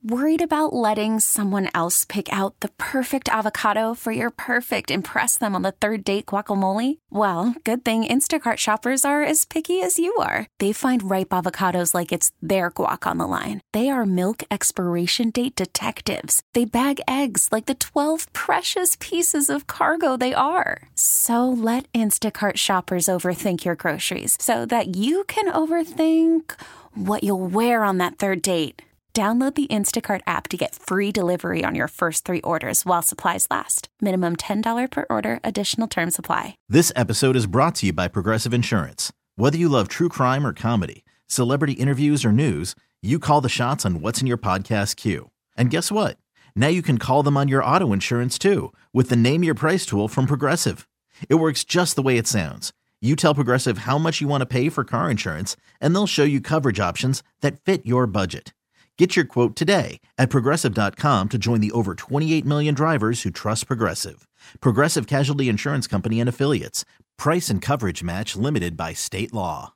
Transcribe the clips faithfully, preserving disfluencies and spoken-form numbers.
Worried about letting someone else pick out the perfect avocado for your perfect impress them on the third date guacamole? Well, good thing Instacart shoppers are as picky as you are. They find ripe avocados like it's their guac on the line. They are milk expiration date detectives. They bag eggs like the twelve precious pieces of cargo they are. So let Instacart shoppers overthink your groceries so that you can overthink what you'll wear on that third date. Download the Instacart app to get free delivery on your first three orders while supplies last. Minimum ten dollars per order. Additional terms apply. This episode is brought to you by Progressive Insurance. Whether you love true crime or comedy, celebrity interviews or news, you call the shots on what's in your podcast queue. And guess what? Now you can call them on your auto insurance too with the Name Your Price tool from Progressive. It works just the way it sounds. You tell Progressive how much you want to pay for car insurance, and they'll show you coverage options that fit your budget. Get your quote today at Progressive dot com to join the over twenty-eight million drivers who trust Progressive. Progressive Casualty Insurance Company and Affiliates. Price and coverage match limited by state law.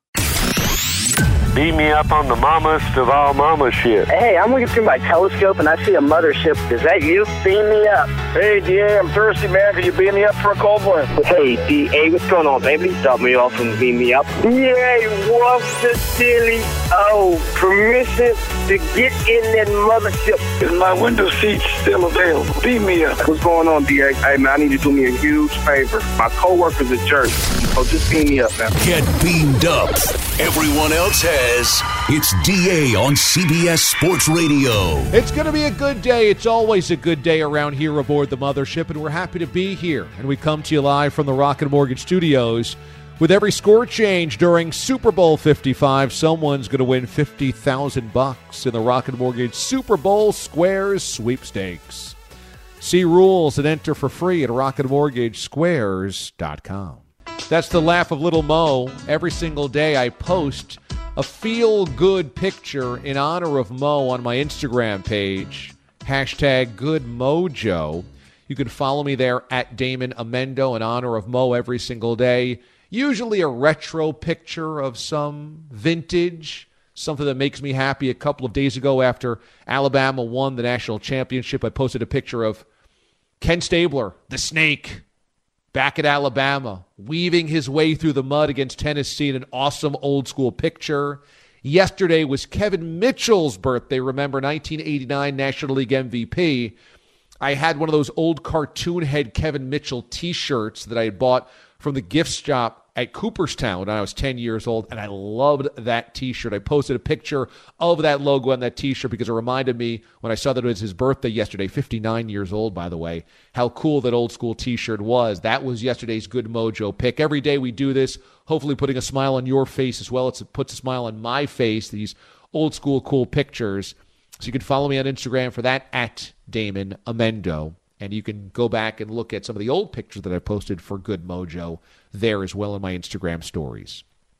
Beat me up on the mammast of all mama shit. Hey, I'm looking through my telescope and I see a mothership. Is that you? Beam me up. Hey, D A, I'm thirsty, man. Can you beam me up for a cold one? Hey, D A, what's going on, baby? Stop me off and beam me up. D A, what's the silly? Oh, permission to get in that mothership. Is my window seat still available? Beam me up. What's going on, D A? Hey, man, I need you to do me a huge favor. My coworker's a jerk. Oh, just beam me up, man. Get beamed up. Everyone else has. It's D A on C B S Sports Radio. It's going to be a good day. It's always a good day around here aboard the mothership, and we're happy to be here. And we come to you live from the Rocket Mortgage Studios. With every score change during Super Bowl fifty-five, someone's going to win fifty thousand bucks in the Rocket Mortgage Super Bowl Squares sweepstakes. See rules and enter for free at rocket mortgage squares dot com. That's the laugh of Little Mo. Every single day I post a feel-good picture in honor of Mo on my Instagram page. Hashtag Good Mojo. You can follow me there at Damon Amendo in honor of Mo every single day. Usually a retro picture of some vintage, something that makes me happy. A couple of days ago after Alabama won the national championship, I posted a picture of Ken Stabler, the snake, back at Alabama, weaving his way through the mud against Tennessee in an awesome old-school picture. Yesterday was Kevin Mitchell's birthday. Remember, nineteen eighty-nine National League M V P. I had one of those old cartoon head Kevin Mitchell T-shirts that I had bought from the gift shop at Cooperstown when I was ten years old, and I loved that T-shirt. I posted a picture of that logo on that T-shirt because it reminded me when I saw that it was his birthday yesterday, fifty-nine years old, by the way, how cool that old school T-shirt was. That was yesterday's Good Mojo pick. Every day we do this, hopefully putting a smile on your face as well. It's, it puts a smile on my face, these old school cool pictures. So you can follow me on Instagram for that, at Damon Amendo. And you can go back and look at some of the old pictures that I posted for Good Mojo there as well in my Instagram stories.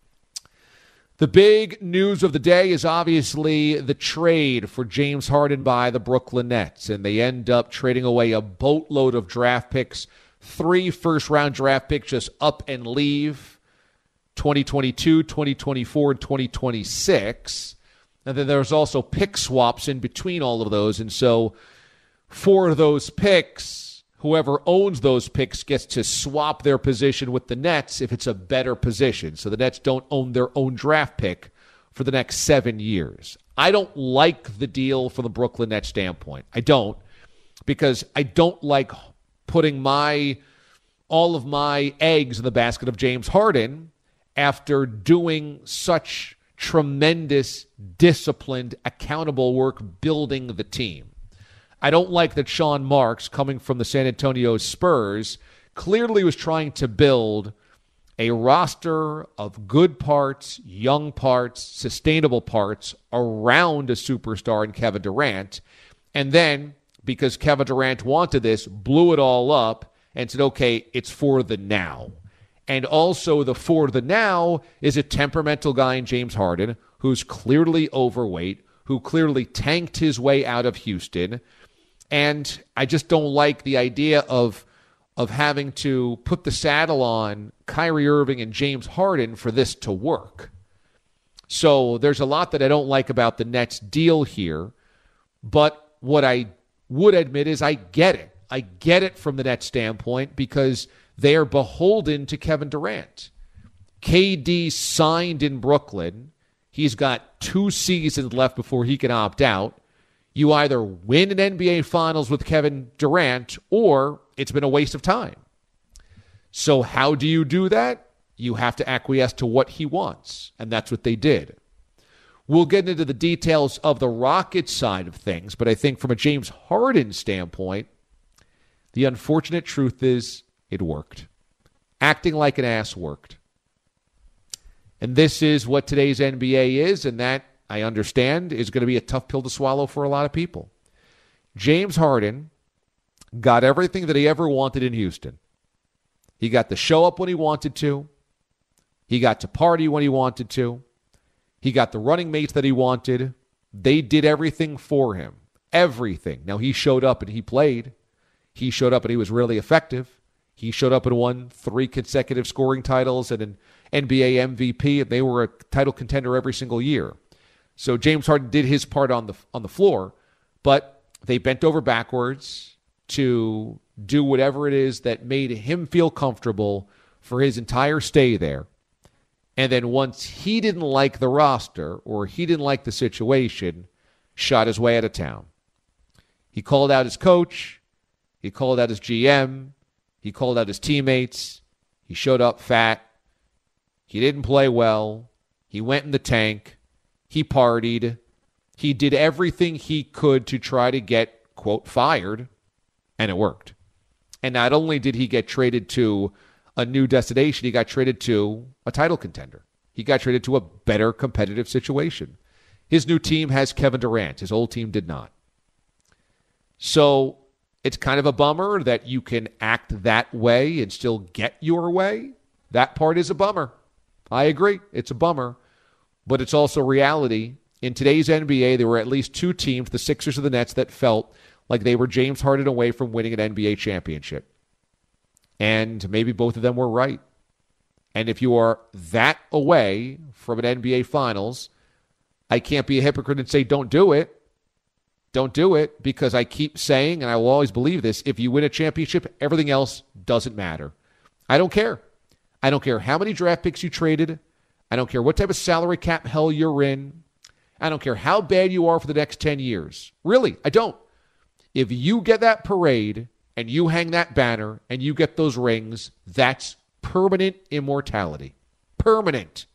The big news of the day is obviously the trade for James Harden by the Brooklyn Nets. And they end up trading away a boatload of draft picks, three first-round draft picks just up and leave, twenty twenty-two, twenty twenty-four, and twenty twenty-six. And then there's also pick swaps in between all of those. And so for those picks, whoever owns those picks gets to swap their position with the Nets if it's a better position. So the Nets don't own their own draft pick for the next seven years. I don't like the deal from the Brooklyn Nets standpoint. I don't, because I don't like putting my all of my eggs in the basket of James Harden after doing such tremendous, disciplined, accountable work building the team. I don't like that Sean Marks, coming from the San Antonio Spurs, clearly was trying to build a roster of good parts, young parts, sustainable parts around a superstar in Kevin Durant. And then, because Kevin Durant wanted this, blew it all up and said, okay, it's for the now. And also the for the now is a temperamental guy in James Harden who's clearly overweight, who clearly tanked his way out of Houston. And I just don't like the idea of of having to put the saddle on Kyrie Irving and James Harden for this to work. So there's a lot that I don't like about the Nets deal here. But what I would admit is I get it. I get it from the Nets standpoint because they are beholden to Kevin Durant. K D signed in Brooklyn. He's got two seasons left before he can opt out. You either win an N B A Finals with Kevin Durant or it's been a waste of time. So how do you do that? You have to acquiesce to what he wants, and that's what they did. We'll get into the details of the Rockets side of things, but I think from a James Harden standpoint, the unfortunate truth is it worked. Acting like an ass worked. And this is what today's N B A is, and that, I understand, is going to be a tough pill to swallow for a lot of people. James Harden got everything that he ever wanted in Houston. He got to show up when he wanted to. He got to party when he wanted to. He got the running mates that he wanted. They did everything for him. Everything. Now, he showed up and he played. He showed up and he was really effective. He showed up and won three consecutive scoring titles and an N B A M V P, and they were a title contender every single year. So James Harden did his part on the on the floor, but they bent over backwards to do whatever it is that made him feel comfortable for his entire stay there. And then once he didn't like the roster or he didn't like the situation, shot his way out of town. He called out his coach. He called out his G M. He called out his teammates. He showed up fat. He didn't play well. He went in the tank. He partied. He did everything he could to try to get, quote, fired, and it worked. And not only did he get traded to a new destination, he got traded to a title contender. He got traded to a better competitive situation. His new team has Kevin Durant. His old team did not. So it's kind of a bummer that you can act that way and still get your way. That part is a bummer. I agree. It's a bummer. But it's also reality. In today's N B A, there were at least two teams, the Sixers and the Nets, that felt like they were James Harden away from winning an N B A championship. And maybe both of them were right. And if you are that away from an N B A Finals, I can't be a hypocrite and say don't do it. Don't do it, because I keep saying, and I will always believe this, if you win a championship, everything else doesn't matter. I don't care. I don't care how many draft picks you traded. I don't care what type of salary cap hell you're in. I don't care how bad you are for the next ten years. Really, I don't. If you get that parade and you hang that banner and you get those rings, that's permanent immortality. Permanent.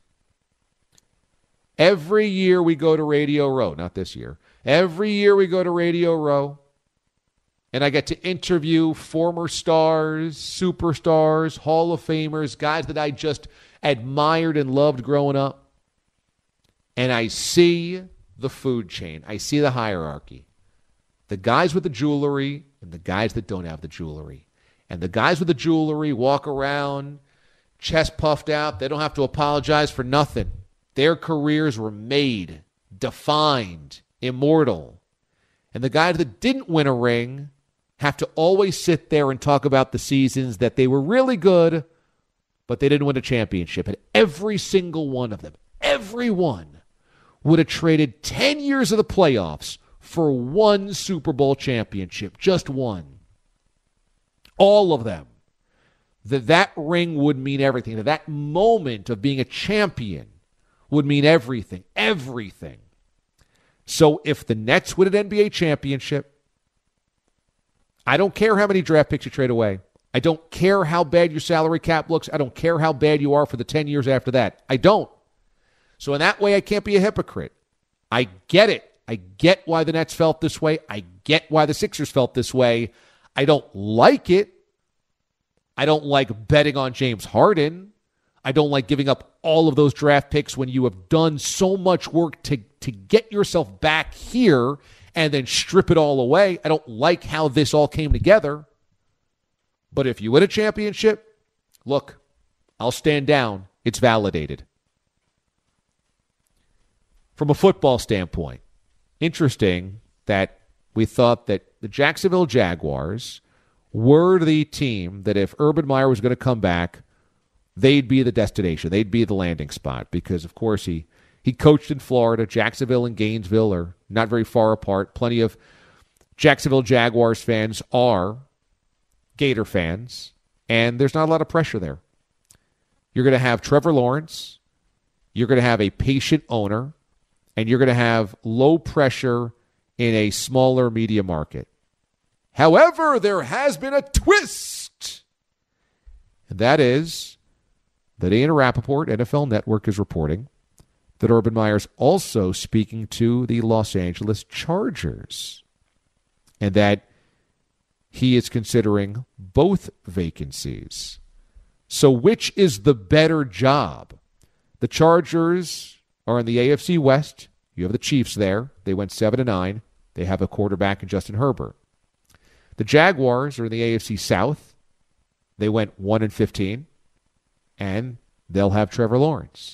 Every year we go to Radio Row, not this year. Every year we go to Radio Row, and I get to interview former stars, superstars, Hall of Famers, guys that I just admired and loved growing up. And I see the food chain. I see the hierarchy. The guys with the jewelry and the guys that don't have the jewelry. And the guys with the jewelry walk around, chest puffed out. They don't have to apologize for nothing. Their careers were made, defined, immortal. And the guys that didn't win a ring have to always sit there and talk about the seasons that they were really good, but they didn't win a championship. And every single one of them, every one, would have traded ten years of the playoffs for one Super Bowl championship, just one. All of them. That that ring would mean everything. That that moment of being a champion would mean everything, everything. So if the Nets win an N B A championship, I don't care how many draft picks you trade away. I don't care how bad your salary cap looks. I don't care how bad you are for the ten years after that. I don't. So in that way, I can't be a hypocrite. I get it. I get why the Nets felt this way. I get why the Sixers felt this way. I don't like it. I don't like betting on James Harden. I don't like giving up all of those draft picks when you have done so much work to, to get yourself back here and then strip it all away. I don't like how this all came together. But if you win a championship, look, I'll stand down. It's validated. From a football standpoint, interesting that we thought that the Jacksonville Jaguars were the team that if Urban Meyer was going to come back, they'd be the destination. They'd be the landing spot because, of course, he, he coached in Florida. Jacksonville and Gainesville are not very far apart. Plenty of Jacksonville Jaguars fans are Gator fans, and there's not a lot of pressure there. You're going to have Trevor Lawrence, you're going to have a patient owner, and you're going to have low pressure in a smaller media market. However, there has been a twist, and that is that Ian Rappaport, N F L Network, is reporting that Urban Meyer's also speaking to the Los Angeles Chargers, and that he is considering both vacancies. So which is the better job? The Chargers are in the A F C West. You have the Chiefs there. They went seven and nine. They have a quarterback in Justin Herbert. The Jaguars are in the A F C South. They went one and fifteen, and they'll have Trevor Lawrence.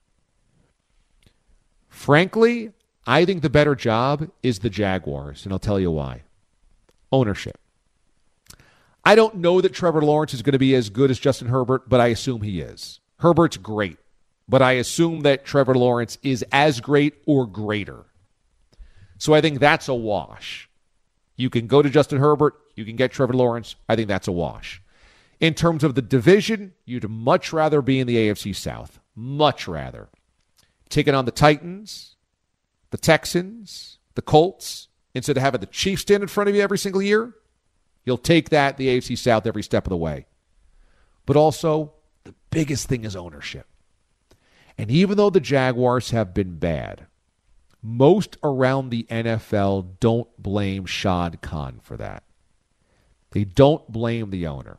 Frankly, I think the better job is the Jaguars, and I'll tell you why. Ownership. I don't know that Trevor Lawrence is going to be as good as Justin Herbert, but I assume he is. Herbert's great, but I assume that Trevor Lawrence is as great or greater. So I think that's a wash. You can go to Justin Herbert, you can get Trevor Lawrence. I think that's a wash. In terms of the division, you'd much rather be in the A F C South. Much rather. Taking on the Titans, the Texans, the Colts, instead of having the Chiefs stand in front of you every single year. You'll take that, the A F C South, every step of the way. But also, the biggest thing is ownership. And even though the Jaguars have been bad, most around the N F L don't blame Shad Khan for that. They don't blame the owner.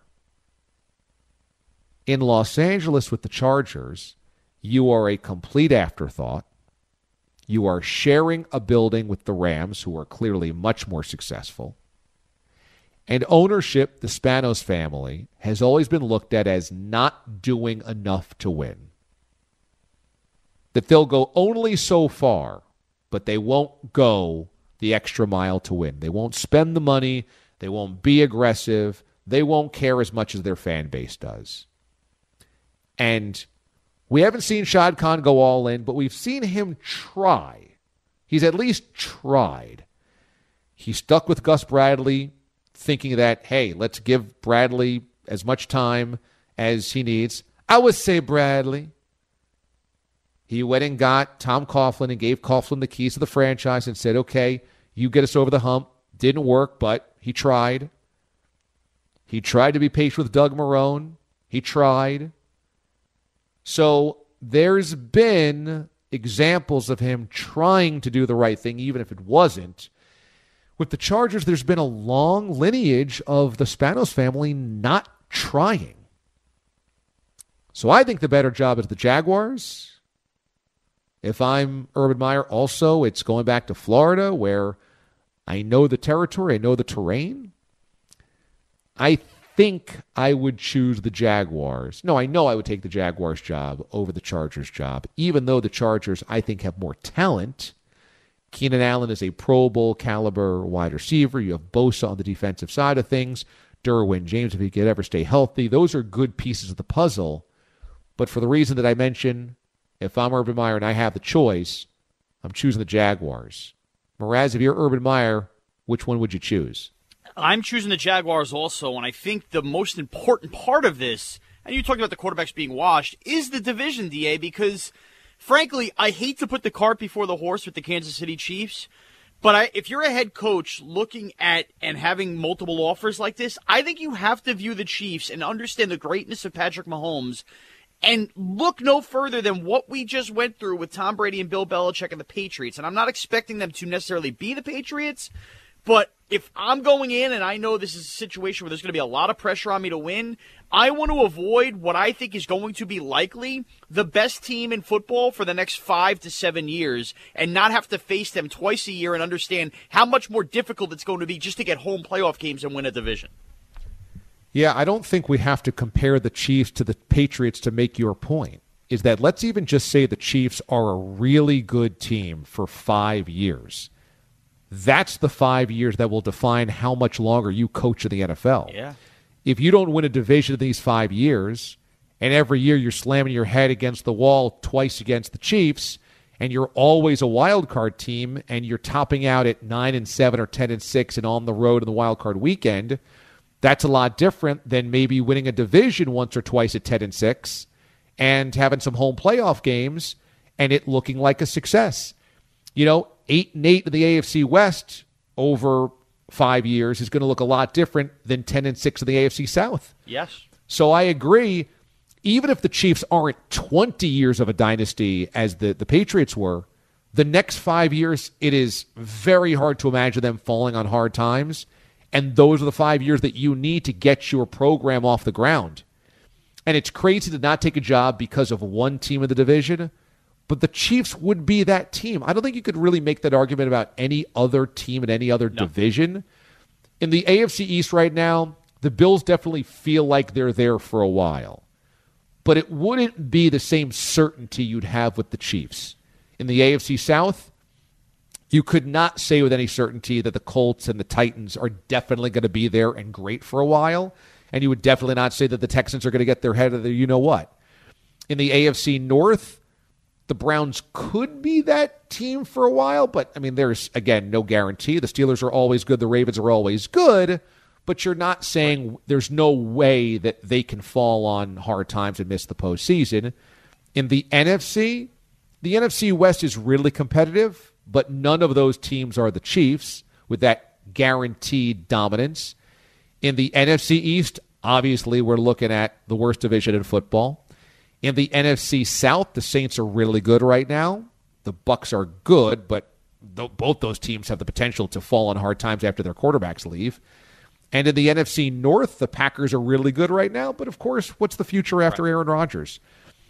In Los Angeles with the Chargers, you are a complete afterthought. You are sharing a building with the Rams, who are clearly much more successful. And ownership, the Spanos family, has always been looked at as not doing enough to win. That they'll go only so far, but they won't go the extra mile to win. They won't spend the money. They won't be aggressive. They won't care as much as their fan base does. And we haven't seen Shad Khan go all in, but we've seen him try. He's at least tried. He stuck with Gus Bradley, thinking that, hey, let's give Bradley as much time as he needs. I would say Bradley. He went and got Tom Coughlin and gave Coughlin the keys to the franchise and said, okay, you get us over the hump. Didn't work, but he tried. He tried to be patient with Doug Marrone. He tried. So there's been examples of him trying to do the right thing, even if it wasn't. With the Chargers, there's been a long lineage of the Spanos family not trying. So I think the better job is the Jaguars. If I'm Urban Meyer, also, it's going back to Florida, where I know the territory, I know the terrain. I think I would choose the Jaguars. No, I know I would take the Jaguars job over the Chargers job, even though the Chargers, I think, have more talent. Keenan Allen is a Pro Bowl caliber wide receiver. You have Bosa on the defensive side of things. Derwin James, if he could ever stay healthy. Those are good pieces of the puzzle. But for the reason that I mentioned, if I'm Urban Meyer and I have the choice, I'm choosing the Jaguars. Mraz, if you're Urban Meyer, which one would you choose? I'm choosing the Jaguars also, and I think the most important part of this, and you talked about the quarterbacks being washed, is the division, D A, because frankly, I hate to put the cart before the horse with the Kansas City Chiefs, but I, if you're a head coach looking at and having multiple offers like this, I think you have to view the Chiefs and understand the greatness of Patrick Mahomes and look no further than what we just went through with Tom Brady and Bill Belichick and the Patriots. And I'm not expecting them to necessarily be the Patriots, but if I'm going in and I know this is a situation where there's going to be a lot of pressure on me to win, I want to avoid what I think is going to be likely the best team in football for the next five to seven years and not have to face them twice a year and understand how much more difficult it's going to be just to get home playoff games and win a division. Yeah, I don't think we have to compare the Chiefs to the Patriots to make your point. Is that let's even just say the Chiefs are a really good team for five years. That's the five years that will define how much longer you coach in the N F L. Yeah. If you don't win a division in these five years, and every year you're slamming your head against the wall twice against the Chiefs, and you're always a wild card team, and you're topping out at nine and seven or ten and six and on the road in the wild card weekend, that's a lot different than maybe winning a division once or twice at ten and six and having some home playoff games and it looking like a success. You know, eight and eight in the A F C West over five years is going to look a lot different than ten and six in the A F C South. Yes. So I agree. Even if the Chiefs aren't twenty years of a dynasty as the, the Patriots were, the next five years, it is very hard to imagine them falling on hard times. And those are the five years that you need to get your program off the ground. And it's crazy to not take a job because of one team in the division, but the Chiefs would be that team. I don't think you could really make that argument about any other team in any other no. division. In the A F C East right now, the Bills definitely feel like they're there for a while. But it wouldn't be the same certainty you'd have with the Chiefs. In the A F C South, you could not say with any certainty that the Colts and the Titans are definitely going to be there and great for a while. And you would definitely not say that the Texans are going to get their head of the you-know-what. In the A F C North, the Browns could be that team for a while. But, I mean, there's, again, no guarantee. The Steelers are always good. The Ravens are always good. But you're not saying there's no way that they can fall on hard times and miss the postseason. In the N F C, the N F C West is really competitive, but none of those teams are the Chiefs with that guaranteed dominance. In the N F C East, obviously we're looking at the worst division in football. In the N F C South, the Saints are really good right now. The Bucs are good, but th- both those teams have the potential to fall on hard times after their quarterbacks leave. And in the N F C North, the Packers are really good right now. But, of course, what's the future after right. Aaron Rodgers?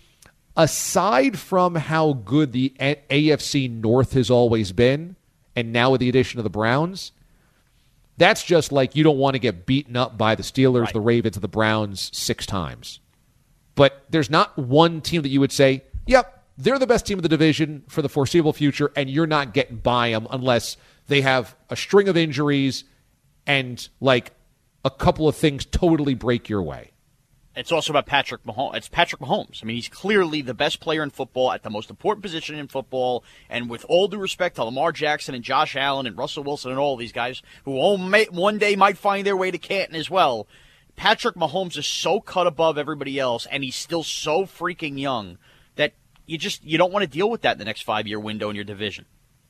Aside from how good the A F C North has always been, and now with the addition of the Browns, that's just like you don't want to get beaten up by the Steelers, right. the Ravens, and the Browns six times. But there's not one team that you would say, yep, they're the best team of the division for the foreseeable future, and you're not getting by them unless they have a string of injuries and, like, a couple of things totally break your way. It's also about Patrick Mahomes. It's Patrick Mahomes. I mean, he's clearly the best player in football at the most important position in football. And with all due respect to Lamar Jackson and Josh Allen and Russell Wilson and all these guys who all may, one day might find their way to Canton as well, Patrick Mahomes is so cut above everybody else, and he's still so freaking young that you just you don't want to deal with that in the next five-year window in your division.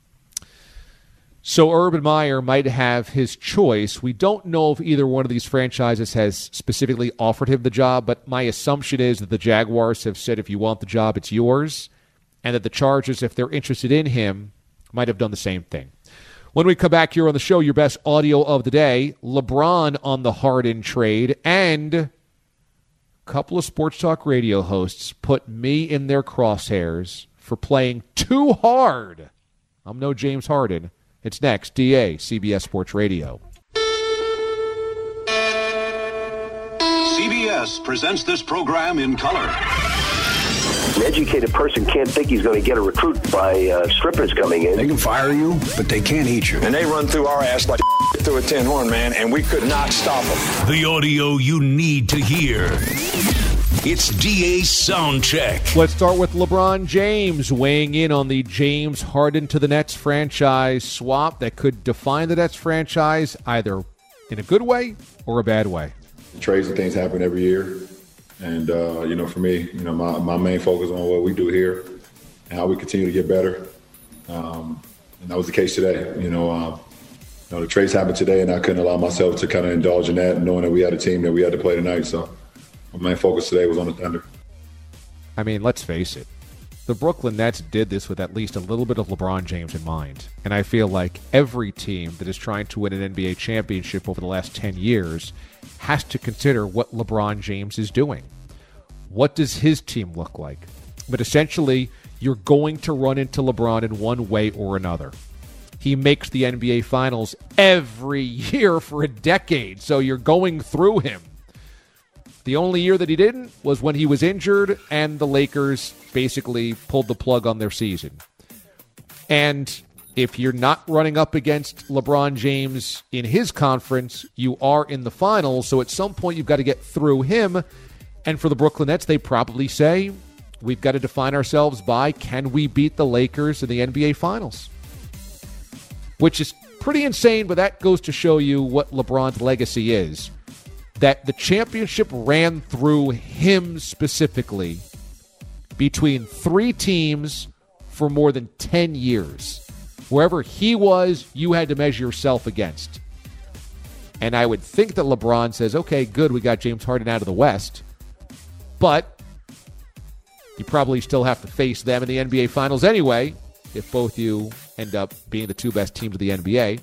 So Urban Meyer might have his choice. We don't know if either one of these franchises has specifically offered him the job, but my assumption is that the Jaguars have said if you want the job, it's yours, and that the Chargers, if they're interested in him, might have done the same thing. When we come back here on the show, your best audio of the day, LeBron on the Harden trade, and a couple of Sports Talk radio hosts put me in their crosshairs for playing too hard. I'm no James Harden. It's next, D A, C B S Sports Radio. C B S presents this program in color. An educated person can't think he's going to get a recruit by uh, strippers coming in. They can fire you, but they can't eat you. And they run through our ass like through a tin horn, man, and we could not stop them. The audio you need to hear. It's D A Soundcheck. Let's start with LeBron James weighing in on the James Harden to the Nets franchise swap that could define the Nets franchise either in a good way or a bad way. Trades and things happen every year. And, uh, you know, for me, you know, my, my main focus on what we do here and how we continue to get better. Um, and that was the case today. You know, uh, you know, the trades happened today, and I couldn't allow myself to kind of indulge in that, knowing that we had a team that we had to play tonight. So my main focus today was on the Thunder. I mean, let's face it. The Brooklyn Nets did this with at least a little bit of LeBron James in mind. And I feel like every team that is trying to win an N B A championship over the last ten years has to consider what LeBron James is doing. What does his team look like? But essentially, you're going to run into LeBron in one way or another. He makes the N B A Finals every year for a decade, so you're going through him. The only year that he didn't was when he was injured and the Lakers basically pulled the plug on their season. And if you're not running up against LeBron James in his conference, you are in the finals. So at some point, you've got to get through him. And for the Brooklyn Nets, they probably say, we've got to define ourselves by, can we beat the Lakers in the N B A Finals? Which is pretty insane, but that goes to show you what LeBron's legacy is. That the championship ran through him specifically between three teams for more than ten years. Wherever he was, you had to measure yourself against. And I would think that LeBron says, okay, good, we got James Harden out of the West. But you probably still have to face them in the N B A Finals anyway, if both you end up being the two best teams of the N B A.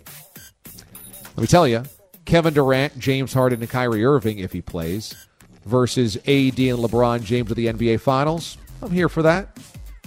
Let me tell you, Kevin Durant, James Harden, and Kyrie Irving, if he plays, versus A D and LeBron James of the N B A Finals, I'm here for that.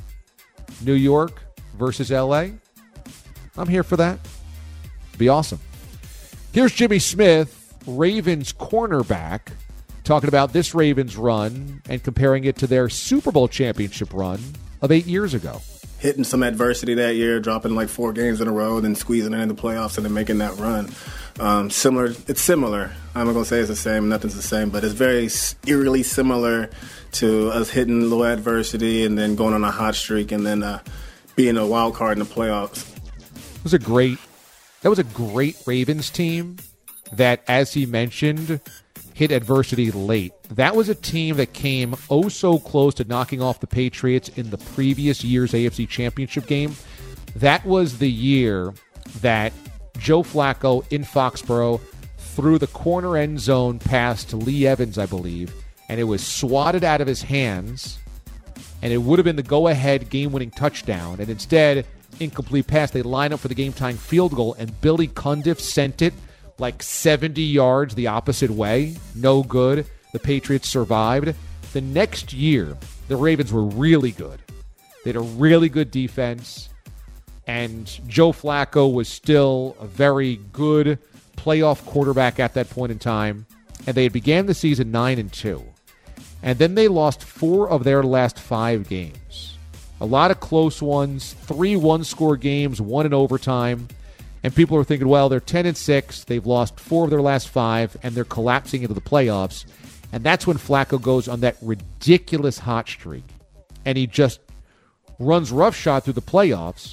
New York versus L A, I'm here for that. Be awesome. Here's Jimmy Smith, Ravens cornerback, talking about this Ravens run and comparing it to their Super Bowl championship run of eight years ago. Hitting some adversity that year, dropping like four games in a row, then squeezing it in the playoffs and then making that run. Um, similar, it's similar. I'm not going to say it's the same. Nothing's the same, but it's very eerily similar to us hitting low adversity and then going on a hot streak and then uh, being a wild card in the playoffs. It was a great, that was a great Ravens team that, as he mentioned, hit adversity late. That was a team that came oh so close to knocking off the Patriots in the previous year's A F C Championship game. That was the year that Joe Flacco in Foxborough threw the corner end zone pass to Lee Evans, I believe, and it was swatted out of his hands, and it would have been the go-ahead game-winning touchdown. And instead, incomplete pass, they line up for the game-tying field goal, and Billy Cundiff sent it like seventy yards the opposite way. No good. The Patriots survived. The next year, the Ravens were really good. They had a really good defense, and Joe Flacco was still a very good playoff quarterback at that point in time, and they had began the season nine and two. And then they lost four of their last five games. A lot of close ones, three one-score games, one in overtime. And people are thinking, well, they're ten and six, they've lost four of their last five, and they're collapsing into the playoffs. And that's when Flacco goes on that ridiculous hot streak. And he just runs roughshod through the playoffs.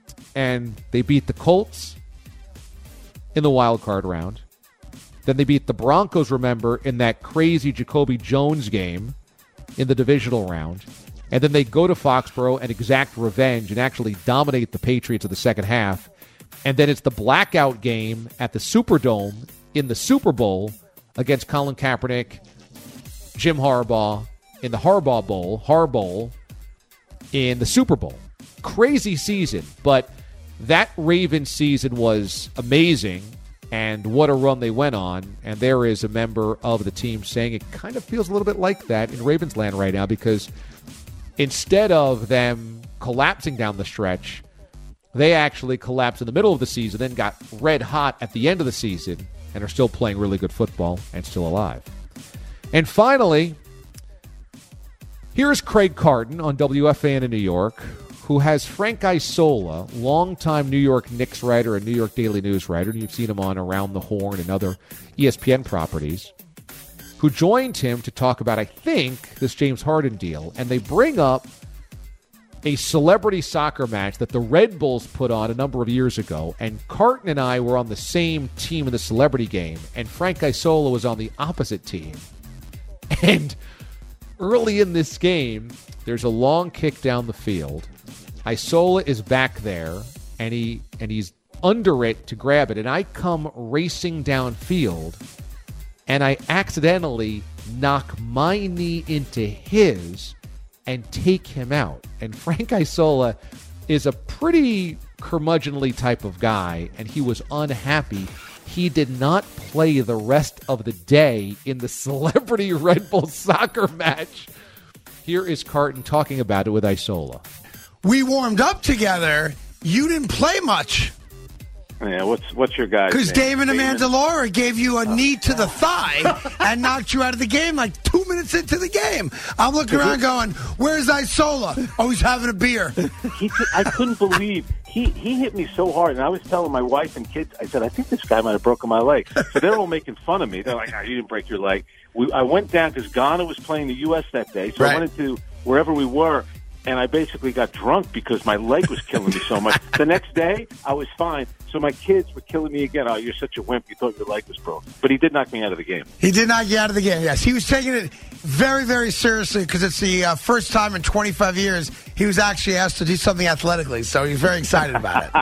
And they beat the Colts in the wild card round. Then they beat the Broncos, remember, in that crazy Jacoby Jones game in the divisional round. And then they go to Foxborough and exact revenge and actually dominate the Patriots in the second half. And then it's the blackout game at the Superdome in the Super Bowl against Colin Kaepernick, Jim Harbaugh in the Harbaugh Bowl, Harbowl in the Super Bowl. Crazy season, but that Ravens season was amazing, and what a run they went on. And there is a member of the team saying it kind of feels a little bit like that in Ravensland right now, because instead of them collapsing down the stretch, they actually collapsed in the middle of the season, then got red hot at the end of the season, and are still playing really good football and still alive. And finally, here's Craig Carton on W F A N in New York, who has Frank Isola, longtime New York Knicks writer and New York Daily News writer, and you've seen him on Around the Horn and other E S P N properties, who joined him to talk about, I think, this James Harden deal. And they bring up a celebrity soccer match that the Red Bulls put on a number of years ago, and Carton and I were on the same team in the celebrity game, and Frank Isola was on the opposite team. And early in this game, there's a long kick down the field. Isola is back there, and he and he's under it to grab it, and I come racing downfield, and I accidentally knock my knee into his and take him out. And Frank Isola is a pretty curmudgeonly type of guy, and he was unhappy. He did not play the rest of the day in the celebrity Red Bull soccer match. Here is Carton talking about it with Isola. We warmed up together. You didn't play much. Yeah, what's what's your guy's name? Because David Amendola gave you a knee to the thigh and knocked you out of the game like two minutes into the game. I'm looking around going, where's Isola? Oh, he's having a beer. He, I couldn't believe he, he hit me so hard, and I was telling my wife and kids, I said, I think this guy might have broken my leg. So they're all making fun of me. They're like, oh, you didn't break your leg. We, I went down because Ghana was playing the U S that day, so right. I went into wherever we were. And I basically got drunk because my leg was killing me so much. The next day, I was fine. So my kids were killing me again. Oh, you're such a wimp. You thought your leg was broken. But he did knock me out of the game. He did not get out of the game, yes. He was taking it very, very seriously because it's the uh, first time in twenty-five years he was actually asked to do something athletically. So he's very excited about it.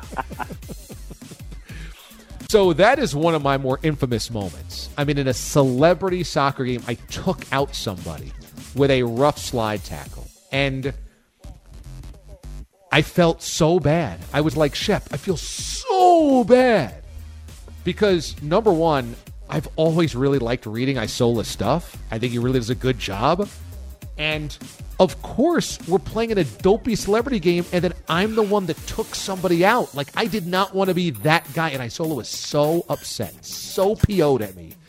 So that is one of my more infamous moments. I mean, in a celebrity soccer game, I took out somebody with a rough slide tackle. And I felt so bad. I was like, Shep, I feel so bad. Because, number one, I've always really liked reading Isola stuff. I think he really does a good job. And, of course, we're playing in a dopey celebrity game, and then I'm the one that took somebody out. Like, I did not want to be that guy. And Isola was so upset, so P O'd at me.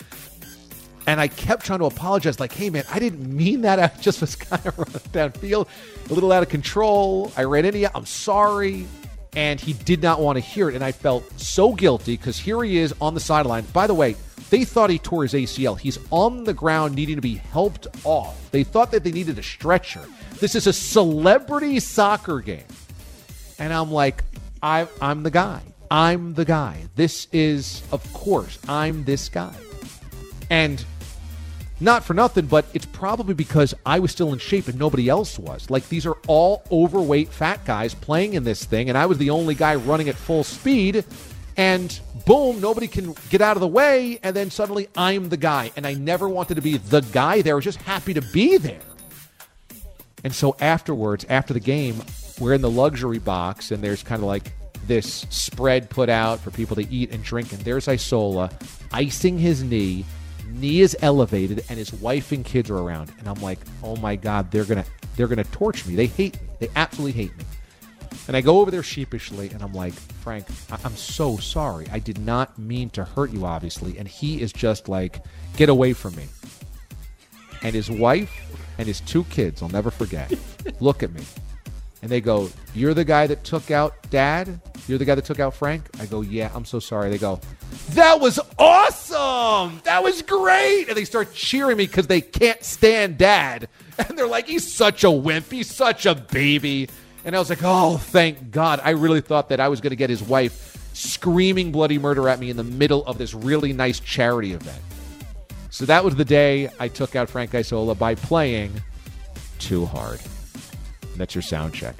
And I kept trying to apologize, like, hey, man, I didn't mean that. I just was kind of running downfield, a little out of control. I ran into you. I'm sorry. And he did not want to hear it. And I felt so guilty because here he is on the sideline. By the way, they thought he tore his A C L. He's on the ground needing to be helped off. They thought that they needed a stretcher. This is a celebrity soccer game. And I'm like, I, I'm the guy. I'm the guy. This is, of course, I'm this guy. And not for nothing, but it's probably because I was still in shape and nobody else was. Like, these are all overweight fat guys playing in this thing, and I was the only guy running at full speed, and boom, nobody can get out of the way, and then suddenly I'm the guy. And I never wanted to be the guy there. I was just happy to be there. And so afterwards, after the game, we're in the luxury box, and there's kind of like this spread put out for people to eat and drink, and there's Isola icing his knee. Knee is elevated, and his wife and kids are around. And I'm like, oh my God, they're gonna they're gonna torch me. They hate me. They absolutely hate me. And I go over there sheepishly, and I'm like, Frank, I- I'm so sorry. I did not mean to hurt you, obviously. And he is just like, get away from me. And his wife and his two kids, I'll never forget, look at me. And they go, you're the guy that took out Dad? You're the guy that took out Frank? I go, yeah, I'm so sorry. They go, that was awesome! That was great! And they start cheering me because they can't stand Dad. And they're like, he's such a wimp. He's such a baby. And I was like, oh, thank God. I really thought that I was going to get his wife screaming bloody murder at me in the middle of this really nice charity event. So that was the day I took out Frank Isola by playing too hard. That's your sound check.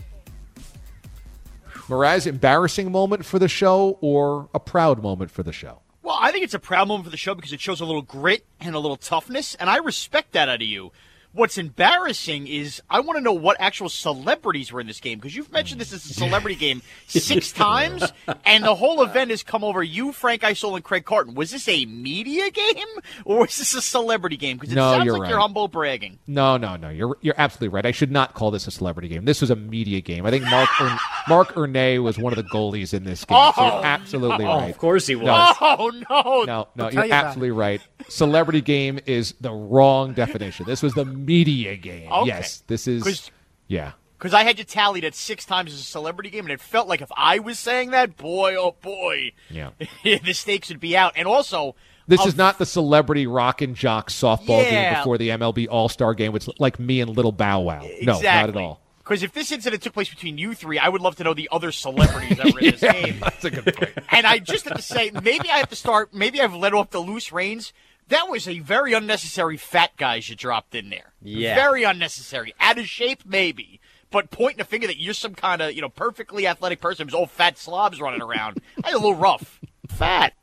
Mraz, embarrassing moment for the show or a proud moment for the show? Well, I think it's a proud moment for the show because it shows a little grit and a little toughness, and I respect that out of you. What's embarrassing is I want to know what actual celebrities were in this game, because you've mentioned this as a celebrity game six times, and the whole event has come over you, Frank Isola, and Craig Carton. Was this a media game, or was this a celebrity game? Because it no, sounds you're like right. you're humble bragging. No, no, no. You're you're absolutely right. I should not call this a celebrity game. This was a media game. I think Mark Ern- Mark Ernay was one of the goalies in this game. Oh, so you're absolutely no. right. Of course he was. No, Oh, no. no, no. tell You're you about absolutely right. Celebrity game is the wrong definition. This was the media game. Okay. Yes, this is. Yeah. Because I had you tallied at six times as a celebrity game, and it felt like if I was saying that, boy, oh boy, Yeah. the stakes would be out. And also, This of- is not the celebrity rock and jock softball game Yeah. before the M L B All-Star game. It's like me and Little Bow Wow. No, not at all. Because if this incident took place between you three, I would love to know the other celebrities that were in this Yeah, game. that's a good point. And I just have to say, maybe I have to start, maybe I've let off the loose reins. That was a very unnecessary fat guys you dropped in there. Yeah. Very unnecessary. Out of shape, maybe. But pointing a finger that you're some kind of, you know, perfectly athletic person who's all fat slobs running around. I a little rough. Fat.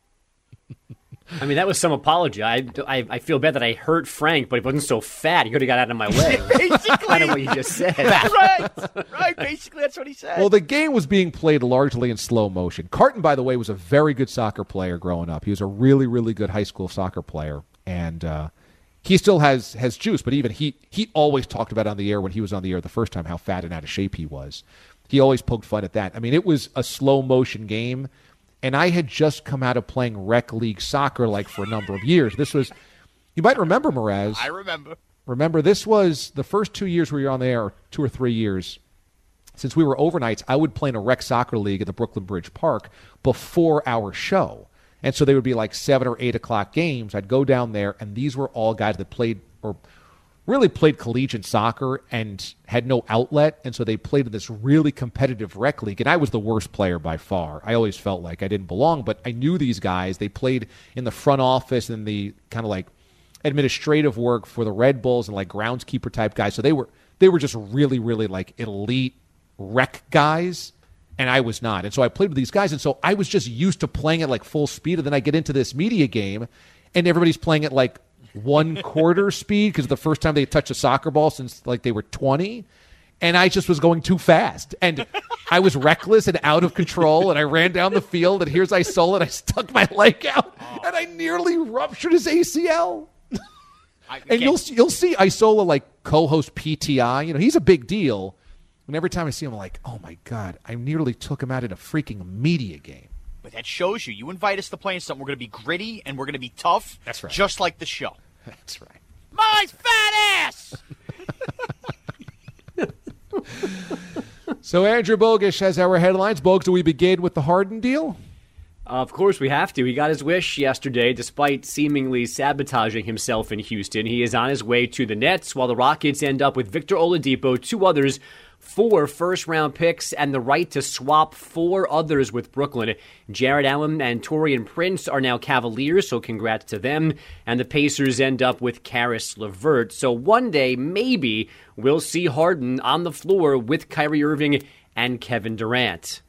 I mean, that was some apology. I, I, I feel bad that I hurt Frank, but he wasn't so fat. He could have got out of my way. Basically. Kind of what you just said. Right. Right. Basically, that's what he said. Well, the game was being played largely in slow motion. Carton, by the way, was a very good soccer player growing up. He was a really, really good high school soccer player, and uh, he still has has juice. But even he he always talked about on the air when he was on the air the first time how fat and out of shape he was. He always poked fun at that. I mean, it was a slow motion game, and I had just come out of playing rec league soccer like for a number of years. This was, you might remember, Mraz. I remember. Remember, this was the first two years we were on the air, two or three years. Since we were overnights, I would play in a rec soccer league at the Brooklyn Bridge Park before our show. And so they would be like seven or eight o'clock games. I'd go down there, and these were all guys that played or really played collegiate soccer and had no outlet, and so they played in this really competitive rec league, and I was the worst player by far. I always felt like I didn't belong, but I knew these guys. They played in the front office and the kind of like administrative work for the Red Bulls and like groundskeeper type guys, so they were they were just really, really like elite rec guys, and I was not. And so I played with these guys, and so I was just used to playing at like full speed, and then I get into this media game, and everybody's playing at like one quarter speed because the first time they touched a soccer ball since like they were twenty, and I just was going too fast, and I was reckless and out of control, and I ran down the field, and here's Isola, and I stuck my leg out, and I nearly ruptured his A C L. And you'll you'll see Isola like co-host P T I. You know, he's a big deal, and every time I see him, I'm like, oh my god, I nearly took him out in a freaking media game. But that shows you. You invite us to play in something. We're going to be gritty and we're going to be tough. That's right. Just like the show. That's right. My fat ass! So Andrew Bogusch has our headlines. Bogusch, do we begin with the Harden deal? Of course we have to. He got his wish yesterday despite seemingly sabotaging himself in Houston. He is on his way to the Nets while the Rockets end up with Victor Oladipo, two others, four first-round picks, and the right to swap four others with Brooklyn. Jared Allen and Taurean Prince are now Cavaliers, so congrats to them. And the Pacers end up with Karis LeVert. So one day, maybe, we'll see Harden on the floor with Kyrie Irving and Kevin Durant.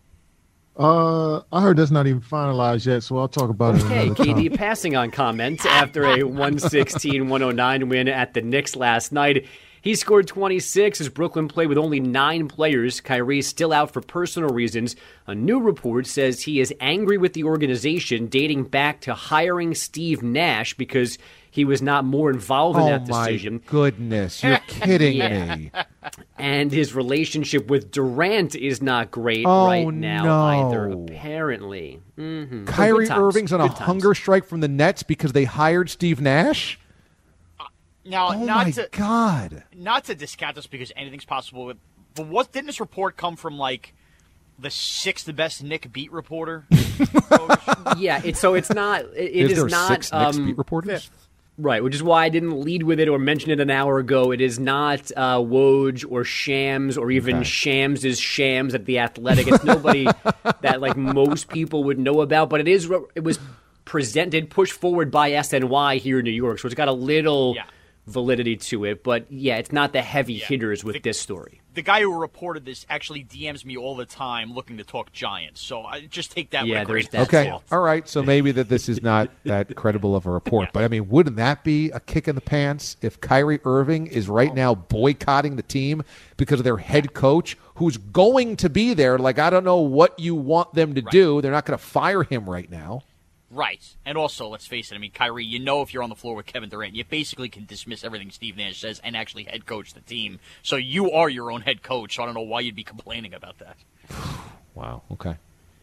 Uh, I heard that's not even finalized yet, so I'll talk about it Okay, another K D time. passing on comment after a one sixteen one oh nine win at the Knicks last night. He scored twenty-six as Brooklyn played with only nine players. Kyrie still out for personal reasons. A new report says he is angry with the organization dating back to hiring Steve Nash because he was not more involved in oh that decision. My goodness, you're kidding Yeah. me. And his relationship with Durant is not great Oh, right now no. either, apparently. Mm-hmm. So Kyrie good times, Irving's on a good times. hunger strike from the Nets because they hired Steve Nash? Now, Oh, not my to, God. Not to discount this because anything's possible, with, but what didn't this report come from, like, the sixth best Nick beat reporter? Yeah, it's so it's not. It, it is is there not. six Knicks um, beat reporters? Right, which is why I didn't lead with it or mention it an hour ago. It is not uh, Woj or Shams or even Okay. Shams is Shams at The Athletic. It's nobody that like most people would know about, but it is. It was presented, pushed forward by S N Y here in New York, so it's got a little Yeah. validity to it. But yeah, it's not the heavy Yeah. hitters with The- this story. The guy who reported this actually D Ms me all the time looking to talk Giants, so I just take that Yeah, with a grain there's of that. Okay, salt. all right. So maybe that this is not that credible of a report. But, I mean, wouldn't that be a kick in the pants if Kyrie Irving is right now boycotting the team because of their head coach who's going to be there? Like, I don't know what you want them to do. They're not going to fire him right now. Right. And also, let's face it, I mean, Kyrie, you know if you're on the floor with Kevin Durant, you basically can dismiss everything Steve Nash says and actually head coach the team. So you are your own head coach, so I don't know why you'd be complaining about that. Wow, okay.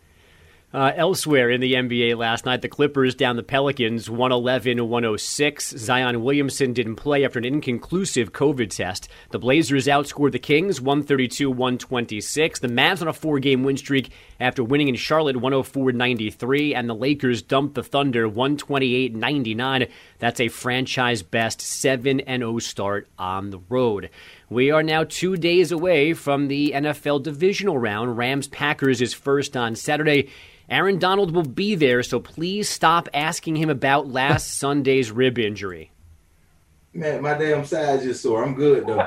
Uh, elsewhere in the N B A last night, the Clippers down the Pelicans one eleven to one oh six. Zion Williamson didn't play after an inconclusive COVID test. The Blazers outscored the Kings one thirty-two to one twenty-six. The Mavs on a four-game win streak after winning in Charlotte one oh four to ninety-three. And the Lakers dumped the Thunder one twenty-eight to ninety-nine. That's a franchise-best seven and oh start on the road. We are now two days away from the N F L divisional round. Rams-Packers is first on Saturday. Aaron Donald will be there, so please stop asking him about last Sunday's rib injury. Man, my damn side just sore. I'm good, though.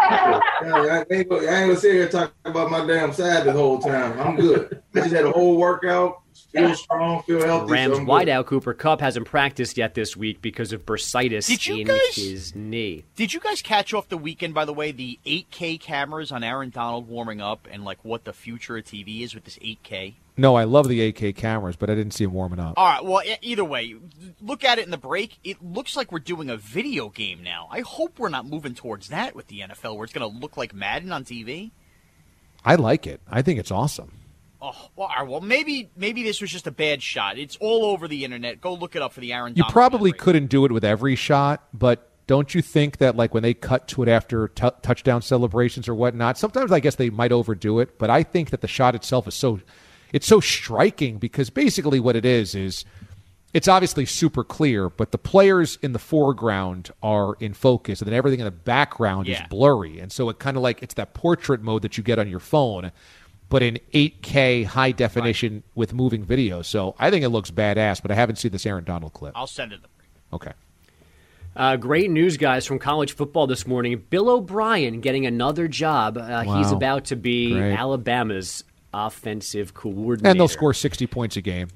I ain't gonna, I ain't gonna sit here and talk about my damn side the whole time. I'm good. I just had a whole workout. Feel strong, feel healthy. Rams so I'm wideout good. Cooper Kupp hasn't practiced yet this week because of bursitis Did you in guys- his knee. Did you guys catch off the weekend, by the way, the eight K cameras on Aaron Donald warming up and, like, what the future of T V is with this eight K? No, I love the eight K cameras, but I didn't see him warming up. All right, well, e- either way, look at it in the break. It looks like we're doing a video game now. I hope we're not moving towards that with the N F L, where it's going to look like Madden on T V. I like it. I think it's awesome. Oh, well, all right, well, maybe maybe this was just a bad shot. It's all over the internet. Go look it up for the Aaron You Donald probably memory. couldn't do it with every shot, but don't you think that, like, when they cut to it after t- touchdown celebrations or whatnot, sometimes I guess they might overdo it, but I think that the shot itself is so, it's so striking because basically what it is is it's obviously super clear, but the players in the foreground are in focus, and then everything in the background Yeah. is blurry. And so it kind of like, it's that portrait mode that you get on your phone, but in eight K high definition right. with moving video. So I think it looks badass, but I haven't seen this Aaron Donald clip. I'll send it. Okay. Uh, great news, guys, from college football this morning. Bill O'Brien getting another job. Uh, Wow. He's about to be Great. Alabama's offensive coordinator. And they'll score sixty points a game.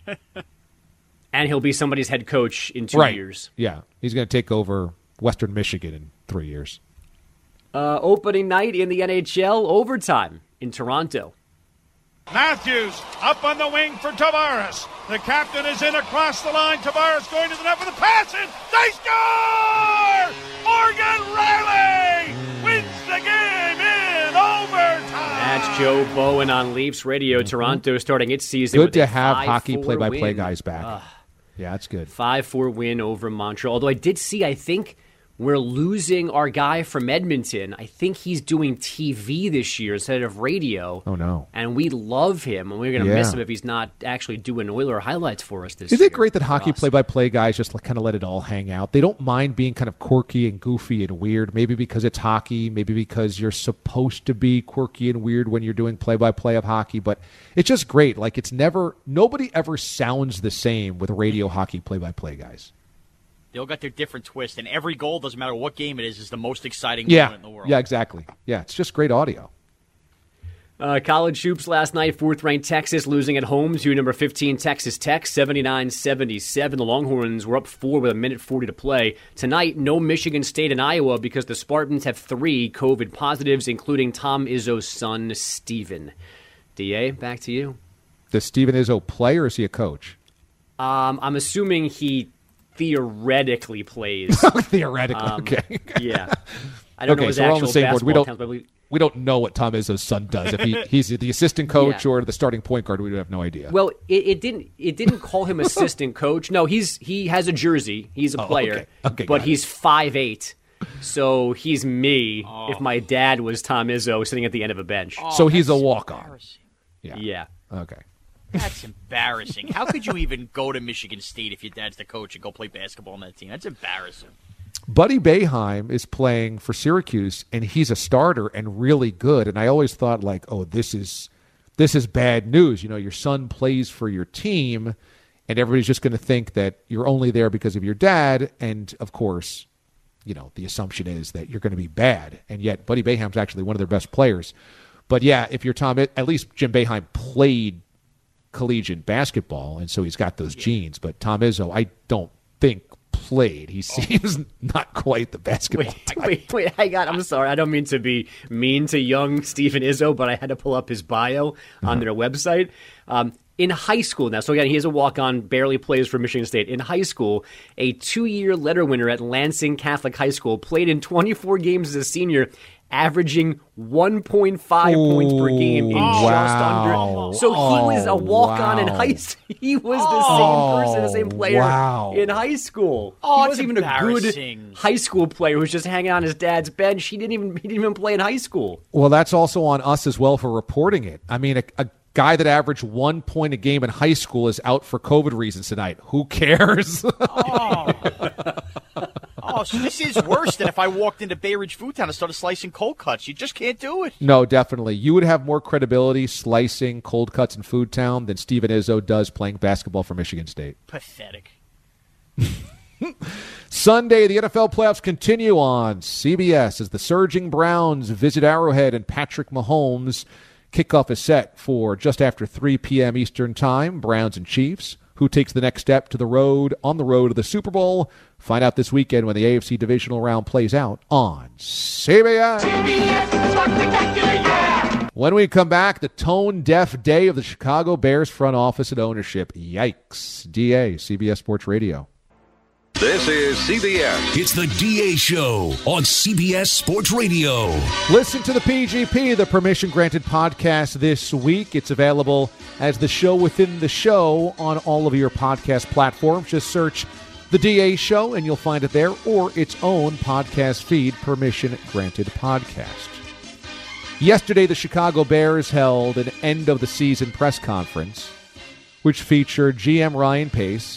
And he'll be somebody's head coach in two right. years. Yeah. He's going to take over Western Michigan in three years. Uh, opening night in the N H L, overtime in Toronto. Matthews up on the wing for Tavares. The captain is in across the line. Tavares going to the net for the pass in. They score! Morgan Riley wins the game in overtime. That's Joe Bowen on Leafs Radio. Mm-hmm. Toronto starting its season Good with to a have five hockey four play-by-play win. guys back. Ugh. Yeah, that's good. five four win over Montreal. Although I did see, I think we're losing our guy from Edmonton. I think he's doing T V this year instead of radio. Oh, no. And we love him, and we're going to Yeah. miss him if he's not actually doing Oiler highlights for us this Isn't year. it great that hockey play-by-play guys just kind of let it all hang out? They don't mind being kind of quirky and goofy and weird, maybe because it's hockey, maybe because you're supposed to be quirky and weird when you're doing play-by-play of hockey, but it's just great. Like, it's never, nobody ever sounds the same with radio hockey play-by-play guys. They all got their different twist, and every goal, doesn't matter what game it is, is the most exciting Yeah, moment in the world. yeah, exactly. Yeah, it's just great audio. Uh, college hoops last night, fourth-ranked Texas losing at home to number fifteen Texas Tech, seventy-nine seventy-seven. The Longhorns were up four with a minute forty to play. Tonight, no Michigan State and Iowa because the Spartans have three COVID positives, including Tom Izzo's son, Steven. D A, back to you. Does Steven Izzo play, or is he a coach? Um, I'm assuming he theoretically plays. Theoretically, Um, okay. Yeah. I don't okay, know his so we're on actual the same board. We basketball don't, counts, but we- we don't know what Tom Izzo's son does. If he, he's the assistant coach Yeah. or the starting point guard, we have no idea. Well, it, it didn't. It didn't call him assistant coach. No, he's he has a jersey. He's a Oh, player, okay. Okay, but got it. he's five eight. So he's me if my dad was Tom Izzo sitting at the end of a bench. so he's a walk-on. Yeah. Yeah. Okay. That's embarrassing. How could you even go to Michigan State if your dad's the coach and go play basketball on that team? That's embarrassing. Buddy Boeheim is playing for Syracuse, and he's a starter and really good. And I always thought, like, oh, this is this is bad news. You know, your son plays for your team, and everybody's just going to think that you're only there because of your dad. And, of course, you know, the assumption is that you're going to be bad. And yet Buddy Boeheim's actually one of their best players. But, yeah, if you're Tom, at least Jim Boeheim played collegiate basketball, and so he's got those genes. But Tom Izzo, I don't think played. He seems not quite the basketball Wait, type. wait, wait! I got. I'm sorry. I don't mean to be mean to young Stephen Izzo, but I had to pull up his bio Uh-huh. on their website. Um, in high school now, so again, he is a walk-on, barely plays for Michigan State. In high school, a two-year letter winner at Lansing Catholic High School, played in twenty-four games as a senior, averaging one point five points per game in wow. just under. So he was a Oh, walk-on in wow. high school. He was the Oh, same person, the same player wow. in high school. Oh, he it's wasn't even a good embarrassing. high school player who was just hanging on his dad's bench. He didn't even he didn't even play in high school. Well, that's also on us as well for reporting it. I mean, a, a guy that averaged one point a game in high school is out for COVID reasons tonight. Who cares? Oh, so this is worse than if I walked into Bay Ridge Food Town and started slicing cold cuts. You just can't do it. No, definitely. You would have more credibility slicing cold cuts in Food Town than Steven Izzo does playing basketball for Michigan State. Pathetic. Sunday, the N F L playoffs continue on C B S as the surging Browns visit Arrowhead, and Patrick Mahomes. Kickoff is set for just after three p.m. Eastern Time. Browns and Chiefs. Who takes the next step to the road on the road to the Super Bowl? Find out this weekend when the A F C divisional round plays out on C B S. C B S Spectacular, yeah! When we come back, the tone-deaf day of the Chicago Bears front office and ownership. Yikes. D A, C B S Sports Radio. This is C B S. It's the D A Show on C B S Sports Radio. Listen to the P G P, the Permission Granted podcast this week. It's available as the show within the show on all of your podcast platforms. Just search the D A Show and you'll find it there, or its own podcast feed, Permission Granted Podcast. Yesterday, the Chicago Bears held an end-of-the-season press conference, which featured G M Ryan Pace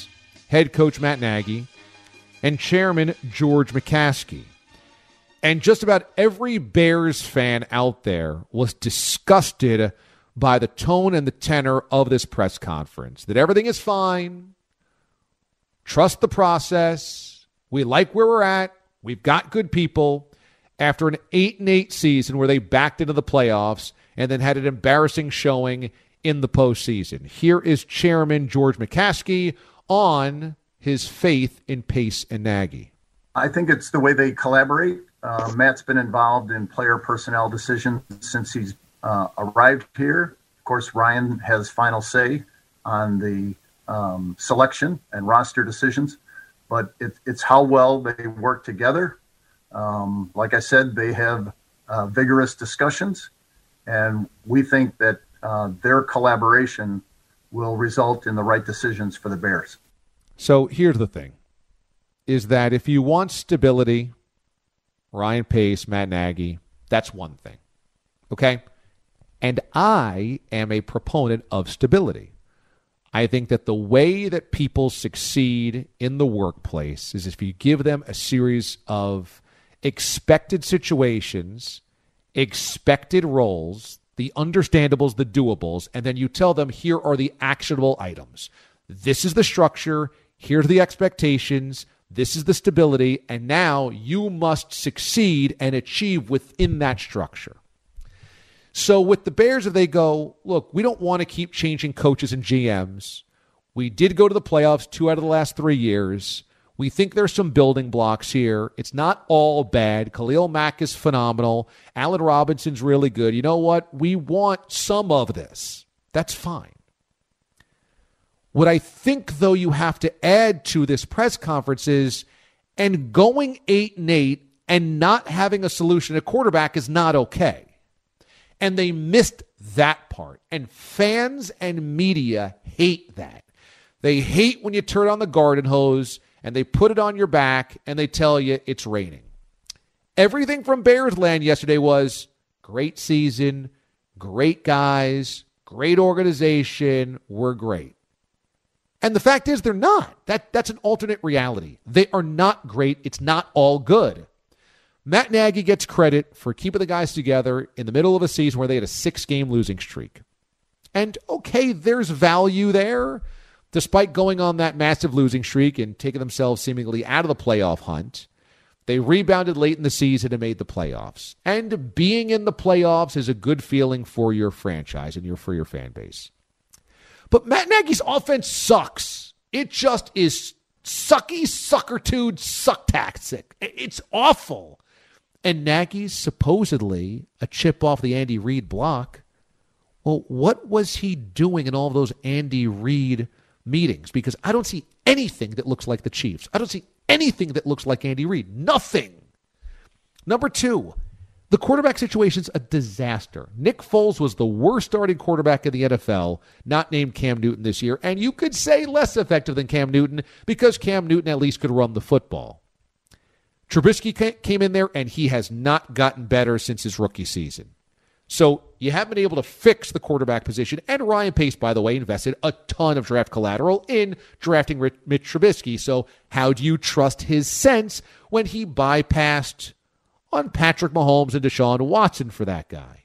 head coach Matt Nagy, and chairman George McCaskey. And just about every Bears fan out there was disgusted by the tone and the tenor of this press conference, that everything is fine, trust the process, we like where we're at, we've got good people, after an eight and eight season where they backed into the playoffs and then had an embarrassing showing in the postseason. Here is Chairman George McCaskey on his faith in Pace and Nagy. I think it's the way they collaborate. Uh, Matt's been involved in player personnel decisions since he's uh, arrived here. Of course, Ryan has final say on the um, selection and roster decisions, but it, it's how well they work together. Um, like I said, they have uh, vigorous discussions, and we think that uh, their collaboration will result in the right decisions for the Bears. So here's the thing, is that if you want stability, Ryan Pace, Matt Nagy, that's one thing, okay? And I am a proponent of stability. I think that the way that people succeed in the workplace is if you give them a series of expected situations, expected roles, the understandables, the doables, and then you tell them, here are the actionable items. This is the structure, here's the expectations, this is the stability, and now you must succeed and achieve within that structure. So with the Bears, if they go, look, we don't want to keep changing coaches and G Ms. We did go to the playoffs two out of the last three years. We think there's some building blocks here. It's not all bad. Khalil Mack is phenomenal. Allen Robinson's really good. You know what? We want some of this. That's fine. What I think, though, you have to add to this press conference is, and going eight and eight and not having a solution at quarterback is not okay. And they missed that part. And fans and media hate that. They hate when you turn on the garden hose and they put it on your back and they tell you it's raining. Everything from Bears land yesterday was great season, great guys, great organization, we're great. And the fact is they're not. That, that's an alternate reality. They are not great. It's not all good. Matt Nagy gets credit for keeping the guys together in the middle of a season where they had a six-game losing streak. And, okay, there's value there. Despite going on that massive losing streak and taking themselves seemingly out of the playoff hunt, they rebounded late in the season and made the playoffs. And being in the playoffs is a good feeling for your franchise and your, for your fan base. But Matt Nagy's offense sucks. It just is sucky, suckertude, sucktastic. It's awful. And Nagy's supposedly a chip off the Andy Reid block. Well, what was he doing in all of those Andy Reid meetings? Because I don't see anything that looks like the Chiefs. I don't see anything that looks like Andy Reid. Nothing. Number two, the quarterback situation's a disaster. Nick Foles was the worst starting quarterback in the N F L, not named Cam Newton this year. And you could say less effective than Cam Newton because Cam Newton at least could run the football. Trubisky came in there, and he has not gotten better since his rookie season. So you haven't been able to fix the quarterback position. And Ryan Pace, by the way, invested a ton of draft collateral in drafting Mitch Trubisky. So how do you trust his sense when he bypassed on Patrick Mahomes and Deshaun Watson for that guy?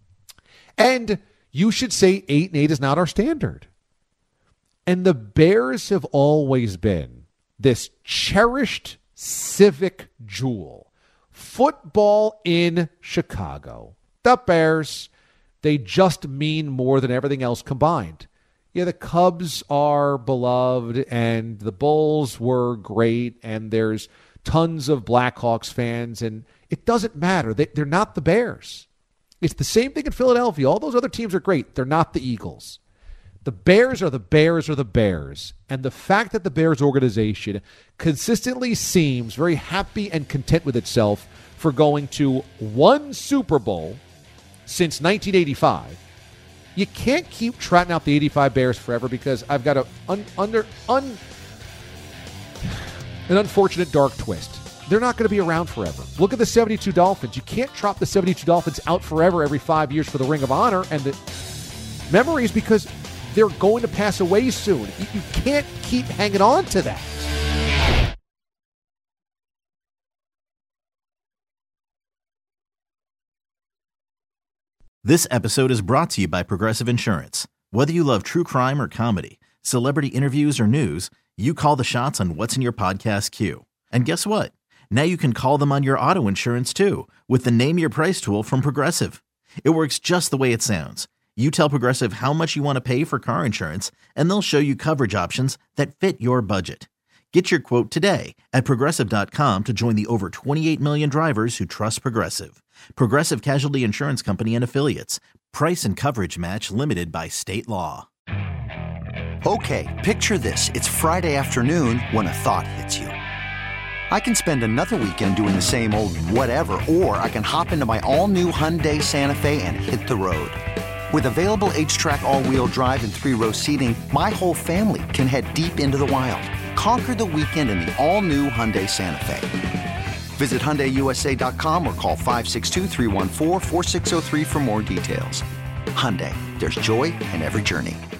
And you should say eight and eight is not our standard. And the Bears have always been this cherished civic jewel. Football in Chicago. The Bears, they just mean more than everything else combined. Yeah, the Cubs are beloved, and the Bulls were great, and there's tons of Blackhawks fans, and it doesn't matter. They, they're not the Bears. It's the same thing in Philadelphia. All those other teams are great. They're not the Eagles. The Bears are the Bears are the Bears. And the fact that the Bears organization consistently seems very happy and content with itself for going to one Super Bowl since nineteen eighty-five, you can't keep trotting out the eighty-five Bears forever because I've got a un, under un, an unfortunate dark twist. They're not going to be around forever. Look at the seventy-two Dolphins. You can't trot the seventy-two Dolphins out forever every five years for the Ring of Honor and the memories because they're going to pass away soon. You, you can't keep hanging on to that. This episode is brought to you by Progressive Insurance. Whether you love true crime or comedy, celebrity interviews or news, you call the shots on what's in your podcast queue. And guess what? Now you can call them on your auto insurance too with the Name Your Price tool from Progressive. It works just the way it sounds. You tell Progressive how much you want to pay for car insurance, and they'll show you coverage options that fit your budget. Get your quote today at Progressive dot com to join the over twenty-eight million drivers who trust Progressive. Progressive Casualty Insurance Company and Affiliates. Price and coverage match limited by state law. Okay, picture this. It's Friday afternoon when a thought hits you. I can spend another weekend doing the same old whatever, or I can hop into my all-new Hyundai Santa Fe and hit the road. With available H-Track all-wheel drive and three-row seating, my whole family can head deep into the wild. Conquer the weekend in the all-new Hyundai Santa Fe. Visit Hyundai U S A dot com or call five six two, three one four, four six zero three for more details. Hyundai, there's joy in every journey.